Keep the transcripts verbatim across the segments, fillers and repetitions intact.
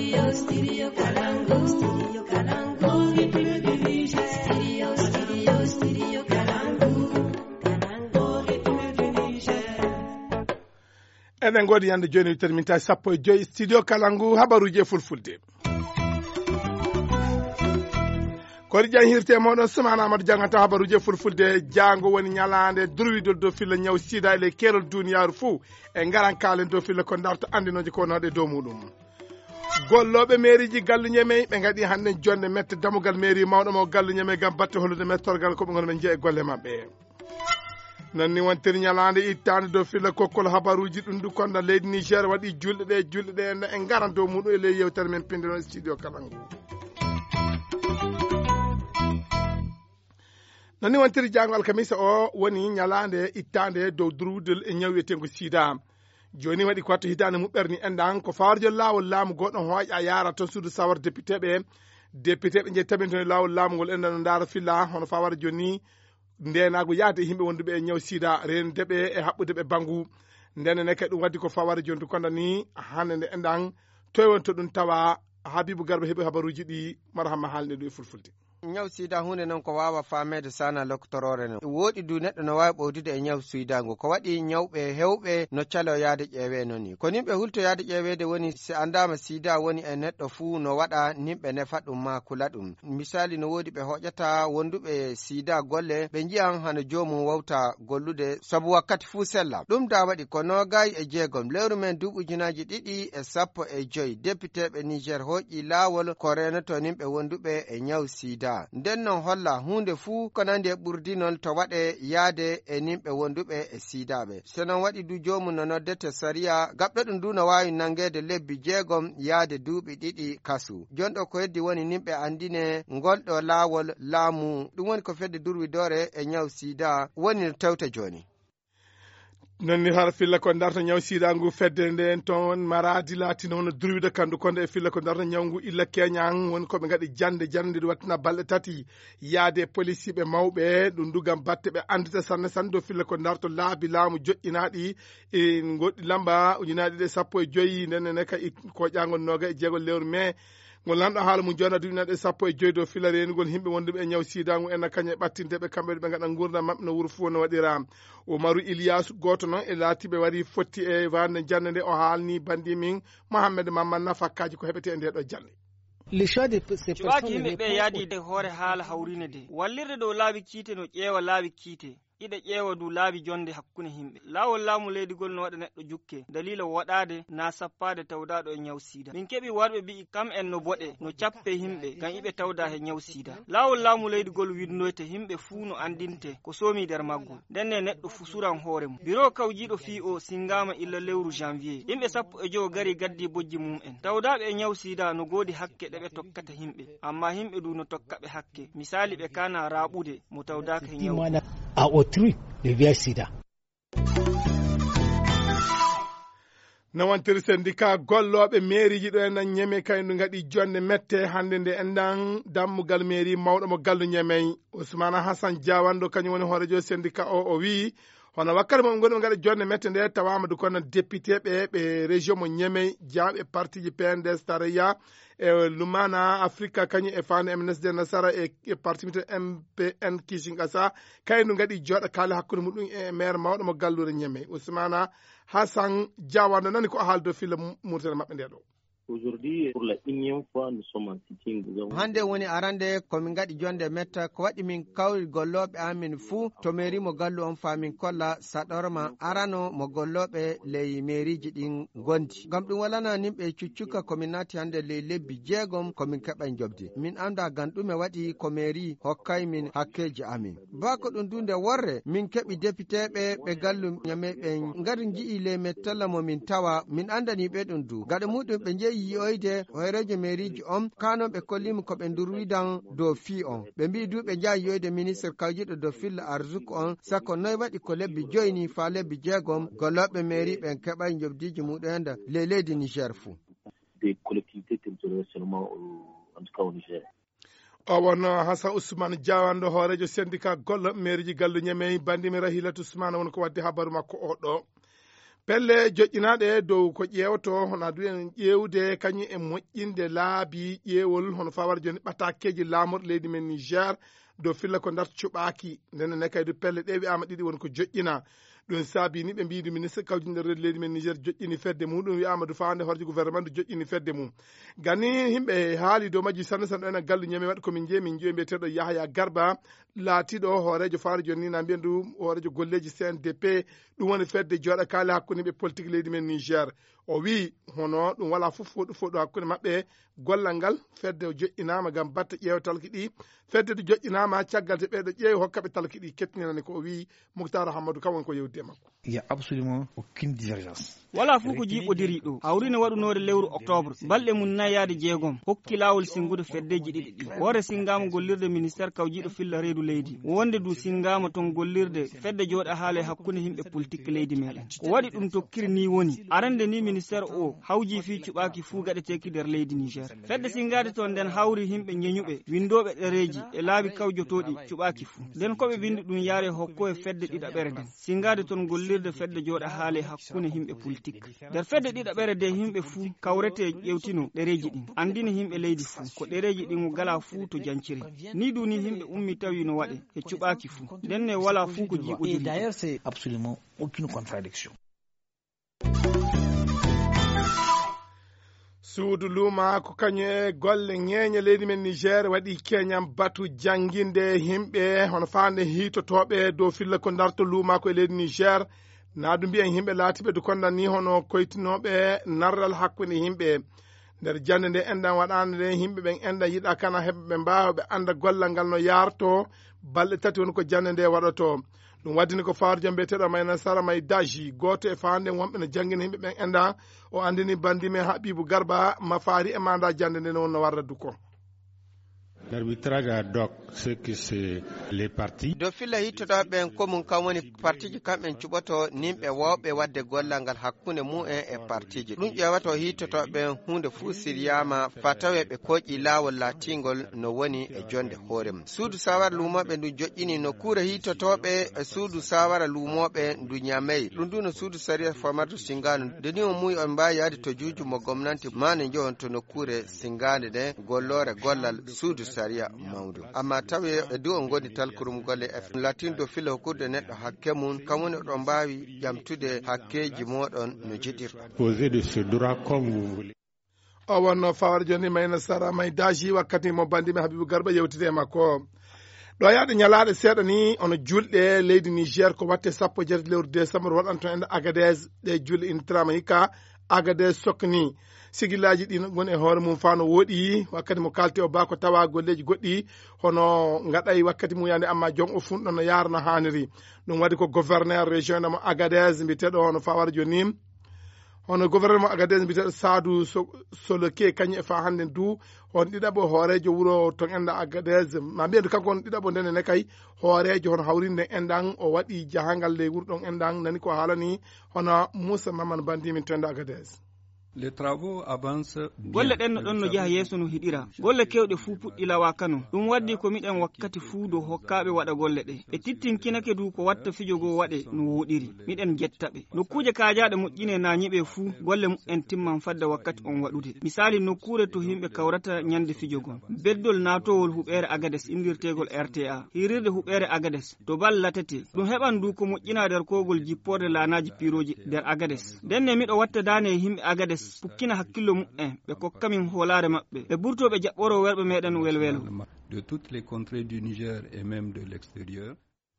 Studio, studio Kalangu. Studio Kalangu. Rhythm de Niger. Studio, studio, studio Kalangu. Kalangu. Rhythm de Niger. Enen godi yande joni terminta sappo e joyi studio Kalangu habaruje fulfulde. Kodi jan hirte moɗon sumana amadou jangata habaruje fulfulde jango woni ñalande druidol do filla ñaw sida ele kelol duniyaru fou e ngaran kalen do filla ko darto andinoje ko noɗe dow muɗum golloɓe mairiji gallu ñeme ɓe gaɗi hande jonde mette damugal mairie mawɗo mo gallu ñeme gam batte hollude mettorgal koɓe gono ɓe jeeya e golle mabɓe nonni wontiri ñalande ittande dow filla kokkol habaruji ɗum du konda leydi Niger waɗi julɗe ɗe julɗe ɗe e garan dow muɗum e ley yewtere men pindino studio Kalangu. nonni wontiri jango alkamisa o woni ñalande ittande dow durudel e ñawyetengo sida joni waɗi ko watto hitande muɓɓerni endan ko fawarjo lawol laamu goɗɗo hooƴa yara to suudu sawar député ɓe député ɓe jeeyi tabintoni lawol laamu ngol endan no daara filla hono fawara joni ndenago yaade yimɓe wonduɓe e ñaw sida rendeɓe e haɓɓude ɓe banggu ndenene kadi ɗum waddi ko fawara joni to konda ni hande nde endan toye won to ɗum tawa Habibou Garba heeɓi habaruji ɗi mara hamma haalde ɗo e fulfulde. ñaw sida hunde noon ko wawa famede sana loctorore no woɗi du neɗɗo no wawi ɓowdude e ñaw suidago ko waɗi ñawɓe hewɓe no calo yaade ƴeewe noon ni ko nimɓe hulto yaade ƴeewede woni si andama sida woni e neɗɗo fuu no waɗa nimɓe nefa ɗum ma kula ɗum misali no woodi ɓe hoƴata wonduɓe sida golle ɓe jiyan hano jomum wawta gollude saabu wakkati fuu sella ɗum da waɗi ko nogayi e jeegom lewru men duuɓujunaji ɗiɗi e sappo e joyi député ɓe Niger hoƴƴi laawol ko renoto nimɓe wonduɓe e ñaw sida nden non holla hunde fuu ko nandi e ɓurdinol to waɗe yaade e nimɓe wonduɓe e sidaɓe so non waɗi du jomum no noddete sariya gaɓɗo ɗum du no wawi nangede lebbi jeegom yaade duuɓi ɗiɗi kasu jonɗo ko heddi woni nimɓe andine ngolɗo laawol laamu ɗum woni ko fedde durwidore e ñaw sida woni no tewta joni nonni har filla ko darta ñaw sida ngu fedde nden toon maradi latino hono durwide kandu konde e filla ko darta ñaw ngu illa keñan woni koɓe gaɗi jande jande ɗi wattina balɗe tati yaade police ɓe mawɓe ɗum dugam batte ɓe andita sanne sanne dow filla ko darto laabi laamu joƴƴinaɗi e goɗɗi lamba ujunaɗi ɗe sappo e joyyi ndennene ka ko ƴangol noga e jeegol lewru mai ngol lanɗo haala mum jona duñaɗe sappo e joyi dow fila renugol himɓe wonduɓe e ñaw sidagu en kañe ɓattinteɓe kamɓe ɓe gaɗa gurdam mabɓe no wuuro fo no waɗira Omarou Iliasu goto noon e laatiɓe waɗi fotti e wande jande nde o haalni bandi min Mohamed Mamman nafakkaji ko heɓete e nde ɗo jande cuwaki yimɓe ɓe yaadide hoore haala hawrine de wallirde dow laabi kiite no ƴeewa laabi kiite iɗa ƴeewa du laabi jonde hakkunde himɓe laawol laamu leydigol no waɗa neɗɗo jukke dalila waɗade na sappade tawdaɗo e ñaw sida min keeɓi warɓe mbi'i kam en no boɗe no cappe himɓe ngam iɓe tawda he ñaw sida laawol laamu leydigol windoyte himɓe fuu no andinte ko soomi nder maggol ndenne neɗɗo fu suran hoore mum biro kawjiɗo fii o singama illa lewru janvier yimɓe sappo e jowo gari gaddi bojji mum en tawdaɓe e ñaw sida no goodi hakke ɗe ɓe tokkata himɓe amma himɓe du no tokkaɓe hakke misali ɓe kana raɓude mo tawdaka he ñaw à autrui le V I H sida. nawantiri syndicat golloɓe mairiji ɗo en ñeme kaydu gaɗi jonde mette hande nde endan dammugal mairie mawɗo mo gallu ñemey Ousmane Hassan Diawanɗo kañum woni hoorejo syndicat o o wi hono wakkati mo gonɗi gaɗa jonde mette nde tawama du kono député ɓe ɓe région mo ñemey jaaɓe parti ji P N D S taraya e lumana africa kañum e fande M N S D nasara e parti mite M P N Kishingasa kaydu gaɗi joɗa kaali hakkude muɗum e maire mawɗo mo gallure ñemey Ousmane Hassan Diawanɗo nani ko haaldo filla murtere mabɓe nde ɗo. Aujourd'hui, pour la énième fois, nous sommes en sitting. Hande woni arande komin gaɗi jonde metta ko waɗi min kawri golloɓe amin fuu to mairie mo gallu on famin kolla saɗorma arano mo golloɓe ley mairiji ɗin gondi ngam ɗum walana nimɓe cuccuka komin naati hande ley lebbi jeegom komin keɓan jobdi min anda gan ɗume waɗi ko mairie hokkay min hakkeji amin bako ɗum dunde worre min keɓi député ɓe ɓe gallu ñame ɓen ngari ji'i ley mettalla momin tawa min andani ɓe ɗum du gaɗa muɗum ɓe jeeyi yiyoyde hoyreje mairiji on kanon ɓe kollima koɓe durwidan dow fi on ɓe mbi du ɓe jaha yiyoyde ministre kawjiɗo dow filla arzuku on sako noy waɗi ko lebbi joyni fa lebbi jeegom golloɓe mairie ɓen keɓay jobdiji muɗum henda ley leydi Niger fou des collectivités territoriales seulement en tout cas au Niger. o wonno Hassan Ousmane Diawanɗo hoorejo syndicat gollo mairiji gallu ñemey bandimi Rahilatu Ousmane woni ko wadde habaru makko o ɗo pelle joƴƴinaɗe dow ko ƴewto hono adu'en ƴewde kañum e moƴƴinde laabi ƴewol hono fawar joni ɓatakeji lamorɗo leydi men Niger dow filla ko darto cuɓaki ndenne kaydu pelle ɗe wiyama ɗiɗi woni ko joƴƴina ɗum saabi ni ɓe mbiɗo ministre kawjum nder leydi men Niger joƴƴini fedde muɗum wi Amadou Fande horjo gouvernement ndu joƴƴini fedde mum gani himɓe haali dow majji sanne sanne ɗon e gallu ñami waɗi komin jeeyi min jeeyi mbiyeteɗo Yahya Garba laatiɗo hoorejo faaro joni ni na mbiyen du hoorejo golleji C N D P ɗum woni fedde jooɗa kaali hakkude ɓe politique leydi men Niger o wi hono ɗum wala fof foɗu foɗu hakkude maɓɓe gollal ngal fedde joƴƴinama gam batta ƴeewa talki ɗi fedde to joƴƴinama caggal te ɓeɗo ƴeewi hokkaɓe talki ɗi kettinirani ko o wi Moukhtar Hamadou kam woni ko yewdi e makko. Il y a absolument aucune divergence. Wala fu ko jiiɓodiri ɗo hawrino waɗunore lewru octobre balɗe mum nayyade jeegom hokki lawol singude feddeji ɗiɗi ɗi woore singama gollirde ministére kawjiɗo filla reedu leydi wonde du singama ton gollirde fedde jooɗa haale hakkunde himɓe politique leydi meɗen ko waɗi ɗum tokkiri ni woni arande ni ministére o hawji fi cuɓaki fuu gaɗeteki nder leydi Niger fedde singade toon nden hawri himɓe ñeñuɓe windoɓe ɗereji e laabi kawjotoɗi cuɓaki fuu nden koɓe windi ɗum yaare hokko e fedde ɗiɗaɓere nden singade toon gollirde fedde jooɗa haale hakkunde himɓe politique nder fedde ɗiɗaɓere de himɓe fuu kawrete ƴewtino ɗereji ɗin andina himɓe leydi fuu ko ɗereji ɗin gala fuu to janciri ni ɗu ni himɓe ummi tawi no waɗe e cuɓaki fuu ndenne wala fuu ko jiiɓodiri. D'ailleurs c'est absolument aucune contradiction. suudu luuma ko kañum e golle ŋeeñe leydi men Niger waɗi keñam batu janginde himɓe hono fande hitotoɓe dow filla ko darto luuma ko e leydi Niger naadu mbiyen himɓe laatiɓe do kondan ni hono koytinoɓe narral hakkude himɓe nder jande nde enɗan waɗande nde himɓe ɓen enɗan yiɗa kana heɓe ɓe mbawa ɓe anda gollal ngal no yarto balɗe tati woni ko jande nde waɗato ɗum waddini ko farjo mbiyeteɗo mayna sara may daji goto e fande wonɓe no jangguina himɓe ɓen enɗan o andini bandime Habibou Garba mafari e manda jande nde wonno warra duko. L'arbitrage ad hoc, c'est que c'est les partis. Do filla hittoɗoɓen komun kam woni partiji kamɓen cuɓoto nimɓe wawɓe wadde gollal ngal hakkunde mu'en e partiji ɗum ƴewato hittotoɓen hunde fuu siryama fa tawe ɓe koƴi lawol latingol no woni e jonde hoore mum suudu sawara lumoɓe ndu joƴƴini no kuura hittotoɓe e suudu sawara lumoɓe ndu ñameyi ɗum du no suudu saria Famadou Singano deni o muy on mbawi yaade to juuju mo gomnanti mane jehon to nokkure singade nde gollore gollal suudu saria mawdu amma tawi e du on goni talkurum golle e latindo filo hokkude neɗɗo hakke mum kamwoni oɗon mbawi ƴamtude hakkeji moɗon no jiɗirɗon. Posez de ce droit comme vous voulez. o wonno fawar joni mayna sara may daji wakkati mo bandimi Habibou Garba yewtide e makko ɗo yaade ñalaɗe seeɗa ni ono julɗe leydi Niger ko watte sappo jeetati lewru décembre waɗanto ende Agadez ɗe julɗe intrama hikka Agadez sokni sigillaji ɗi goni e hoore mum fa no woɗi wakkati mo kalte o ba ko tawa golleji goɗɗi hono gaɗay wakkati muyande amma jom o funɗo no yaara no hanniri ɗum waɗi ko gouverneur région mo Agadez mbiteɗo hono fawara joni hono gouverneur mo Agadez mbiteɗo Sadou Soloke kañum e fa hande du hon ɗiɗaɓo hoorejo wuuro ton enda Agadez ma mbiyendu kanko on ɗiɗaɓo ndene ne kay hoorejo hono hawrinde enɗan o waɗi jahangal ley wuuro ɗon enɗan nani ko haalani hono Moussa Mamane Bandimin to enda Agadez. Les travaux avancent. Golle ɗen no ɗon no jaha yeeso no hiɗira golle kewɗe fuu puɗɗi lawa kano ɗum waddi ko miɗen wakkati fuu dow hokkaɓe waɗa golle ɗe ɓe tittinkinake du ko watta fijogo waɗe no woɗiri miɗen jettaɓe nokkuje kajaɗe moƴƴine nañiɓe fuu golle mu'en timman fadda wakkati on waɗude misali nokkure to himɓe kawrata ñande fijogon beddol natowol huɓere Agades indirtegol R T A hirirde huɓere Agades to ballatete ɗum heɓan du ko moƴƴina nder kogol jipporde lanaji piroji nder Agades ndenne miɗo watta dane himɓe Agades pukkina hakkillo mu'en ɓe kokkamin hoolare maɓɓe ɓe ɓurtoɓe jaɓɓoro werɓe meɗen welwelo de toutes les contrées du Niger et même de l'extérieur.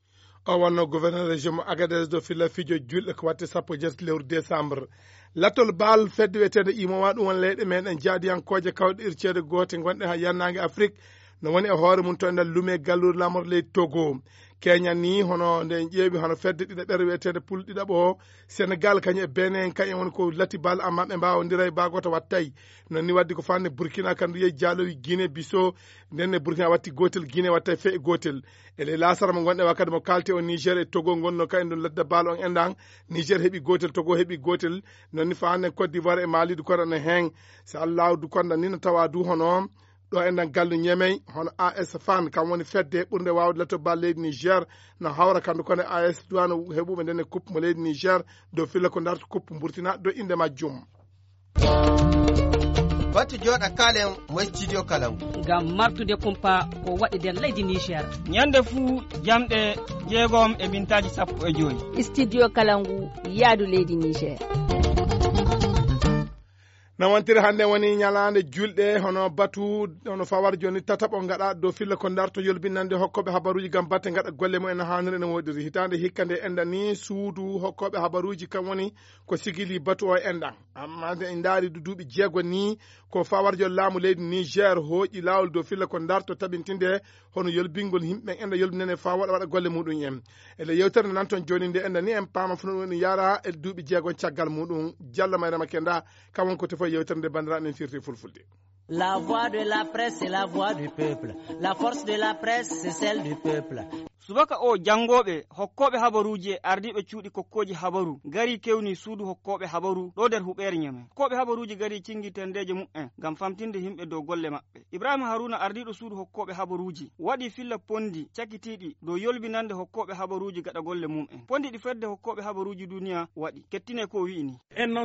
o wonno gouverneur région mo Agadez do filla fijo julɗe ko watte sappo jeetati lewru décembre lattol baal fedde wiyetede imowa ɗum won leyɗe meɗen jaadiyankoje kawɗe ircede goote gonɗe ha yannage Afrique no woni e hoore mum to endal lume gallure lamorɗo leydi Togo keñan ni hono nde ƴeewi hono fedde ɗiɗaɓere wiyetede pul ɗiɗaɓo o Sénégal kañum e Benin kañum woni ko lati bal amma ɓe mbawodira e bagoto wattay non ni waddi ko fande Burkina kandu yeyi Dialowi Guinée Bissau ndenne Burkina watti gotel Guinée wattay fe e gotel ele lasara mo gonɗe wakkati mo kalte o Niger e Togo gonno kayen ɗum ladda bal on enɗan Niger heeɓi gotel Togo heeɓi gotel non ni fa hande Côte d'Ivoire e Mali du koɗa no hen so Allah du konda ni no tawa du hono ɗo enɗan gallu ñemey hono A S fan kam woni fedde ɓurde wawde latto bal leydi Niger no hawra kandu kone A S duwano heɓuɓe ndenne coupe mo leydi Niger dow filla ko darto coupe Burtina do inde majjum. batu joɗa kalen mo studio kalangu ngam martude kumpa ko waɗi nder leydi Niger. ñande fuu jamɗe jeegom e mintaji sappo e joyi. Studio kalangu yaadu leydi Niger. nawantiri hannde woni ñalande julɗe hono batu hono fawar joni tataɓo gaɗa dow filla ko darto yolbinande hokkoɓe habaruji gam batte gaɗa golle mumen no hanniri no woɗiri hitande hikka nde enɗan ni suudu hokkoɓe habaruji kam woni ko sigili batu o enɗan amma en daari duuɓi jeego ni ko fawarjo laamu leydi Niger hooƴi lawol dow filla ko darto tabintinde hono yolbingol yimɓe enɗa yolbinane fa waɗa waɗa golle muɗum en ele yewtere nde nan toon joni nde enɗan ni en paama funo ɗum yara e duuɓi jeego caggal muɗum Diallo Mayrama Kenda kam won ko tefo yewtere nde bandiraɓe men firti fulfulde. La voix de la presse, c'est la voix du peuple. La force de la presse, c'est celle du peuple. subaka o jangoɓe hokkoɓe habaruji e ardiɓe cuuɗi kokkoji habaru gari kewni suudu hokkoɓe habaru ɗo nder huɓere ñamen hokkoɓe habaruji gari cingitendeje mum'en gam famtinde himɓe dow golle maɓɓe. Ibrahima Haruna ardiɗo suudu hokkoɓe habaruji waɗi filla pondi cakitiɗi dow yolbinande hokkoɓe habaruji gaɗa golle mum'en. Pondi ɗi fedde hokkoɓe habaruji duniya waɗi kettine ko wi'ini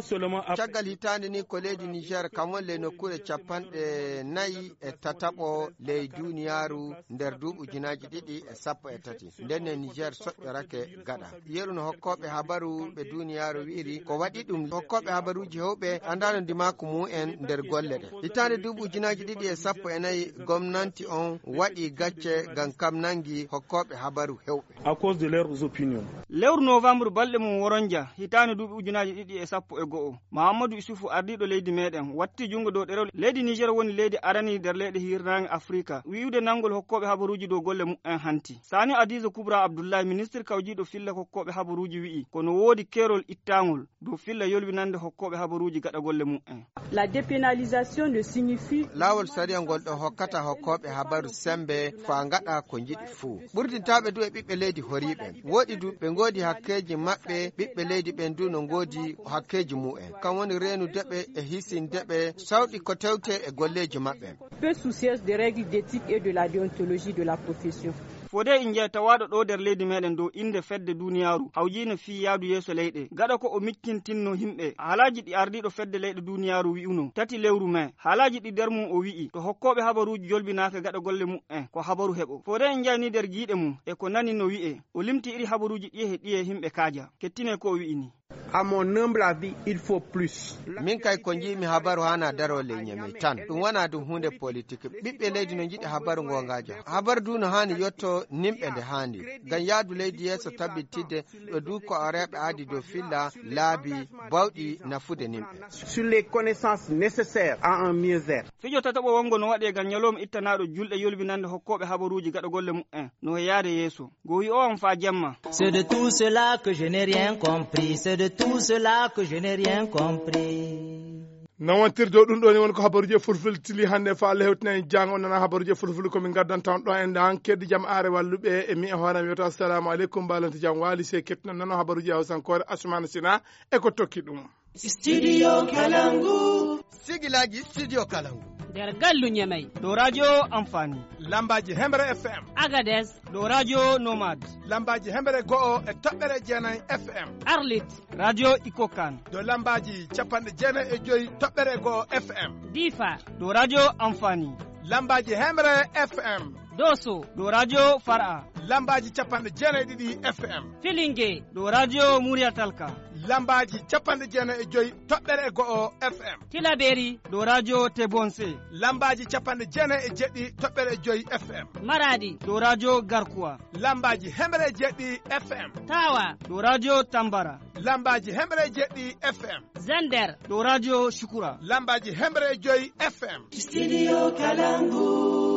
caggal hitande ni ko leydi Niger kam won le nokkure capanɗe nayyi e tataɓo ley duniyaru nder duuɓu jinaji ɗiɗi e sappo e tati ndenne Niger soƴƴorake gaɗa yeru no hokkoɓe habaru ɓe duniyaru wi'iri ko waɗi ɗum hokkoɓe habaruji hewɓe andano dimaku mu'en nder golle ɗe hitande duuɓu jinaji ɗiɗi e sappo e nayyi gomnanti on waɗi gacce gam kam nangi hokkoɓe habaru hewɓe à cause de leurs opinions. lewru novembre balɗe mum woronja hitande duuɓi ujunaji ɗiɗi e sappo e go'o Mahamadou Isufu ardiɗo leydi meɗen watti jungo dow ɗerewol leydi Niger woni leydi arani nder leyɗe hirnange Afrika wi'ude nangol hokkoɓe habaruji dow golle mum'en hanti. Sani Adiza Kubra Abdoulaye ministre kawjiɗo filla hokkoɓe habaruji wi'i kono woodi kerol ittangol dow filla yolbinande hokkoɓe habaruji gaɗa golle mum'en. La dépénalisation ne signifie lawol sariya ngol ɗo hokkata hokkoɓe habaru sembe fa gaɗa ko jiɗi fuu ɓurdintaɓe du e ɓiɓɓe leydi horiɓe woɗi du ɓe godi hakkeji maɓɓe ɓiɓɓe leydi ɓen du no godi hakkeji mu'en kam woni renudeɓe e hisindeɓe sawɗi ko tewte e golleji maɓɓe. peu soucieuse des règles d'éthique et de la déontologie de la profession. fode in jeeya tawaɗo ɗo nder leydi meɗen dow inde fedde duniyaru hawjino fi yaadu yeeso leyɗe gaɗa ko o mikkintinno himɓe haalaji ɗi ardiɗo fedde leyɗe duniyaru wi'uno tati lewru mai haalaji ɗi nder mum o wi'i to hokkoɓe habaruji yolbinaka gaɗa golle mum'en ko habaru heɓo fode in jeyani nder giiɗe mum e ko nani no wi'e o limti iri habaruji ɗi he ɗiye himɓe kaaja kettine ko o wi'ini. À mon humble avis, il faut plus. min kay ko jimi habaru hana daro le nyame tan ɗum wona ɗum hunde politique ɓiɓɓe leydi no jiɗi habaru gongajo habaru du no hani yotto nimɓe nde handi ngam yaadu leydi yeeso tabbitidde ɗo du ko areɓe aadi dow filla laabi bawɗi nafude nimɓe sur les connaissances nécessaires à un mieux-être. fijo tataɓo wongo no waɗe gam ñalowma ittanaɗo julɗe yolbinande hokkoɓe habaruji gaɗa golle mum'en no yaade yeeso go wi o on fa jemma. C'est de tout cela que je n'ai rien compris. C'est de tout cela que je n'ai rien compris. nawantirde ɗum ɗo ni woni ko habaruji fulfultili hannde fa Allah hewtinayi jang on nana habaruji fulfuli komin gaddantan ɗo en dan keddi jaam are walluɓe e mi e hooram wiyata assalamu aleykum mbalanti jaam waali se kettinon nano habaruji hawsankore Asmana Sina e ko tokki ɗum. Studio Kalangu. sigilaji studio Kalangu nder gallu ñamay dow radio amfani lambaji hembre F M Agades dow radio nomade lambaji hembre go'o e toɓɓere jeenayi F M Arlit radio ikokan dow lambaji capanɗe jeenayi e joyi toɓɓere go'o F M Difa dow radio amfani lambaji hembre F M Doso dow radio Far'a lambaji capanɗe jeenayi ɗiɗi F M Filinge dow radio Muria Talka lambaji capanɗe jeenayi e joyi toɓɓere go'o F M Tilaberi dow radio Tebonse lambaji capanɗe jeenayi e jeɗɗi toɓɓere joyi F M Maradi dow radio Garkuwa lambaji hembre jeɗɗi F M Tawa dow radio Tambara lambaji hembre jeɗɗi F M Zander dow radio Shukura lambaji hembre joyi F M Studio Kalangu.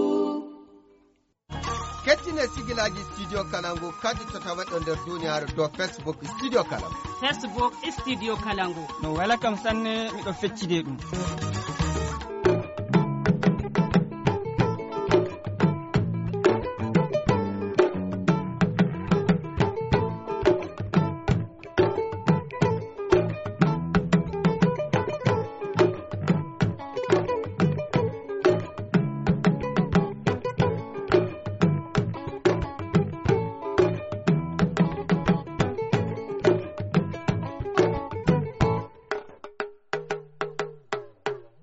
kettine sigilaji studio Kalangu kadi to tawaɗo nder duniyaru dow Facebook studio Kalangu Facebook Studio Kalangu no wela kam sanne miɗo feccide ɗum.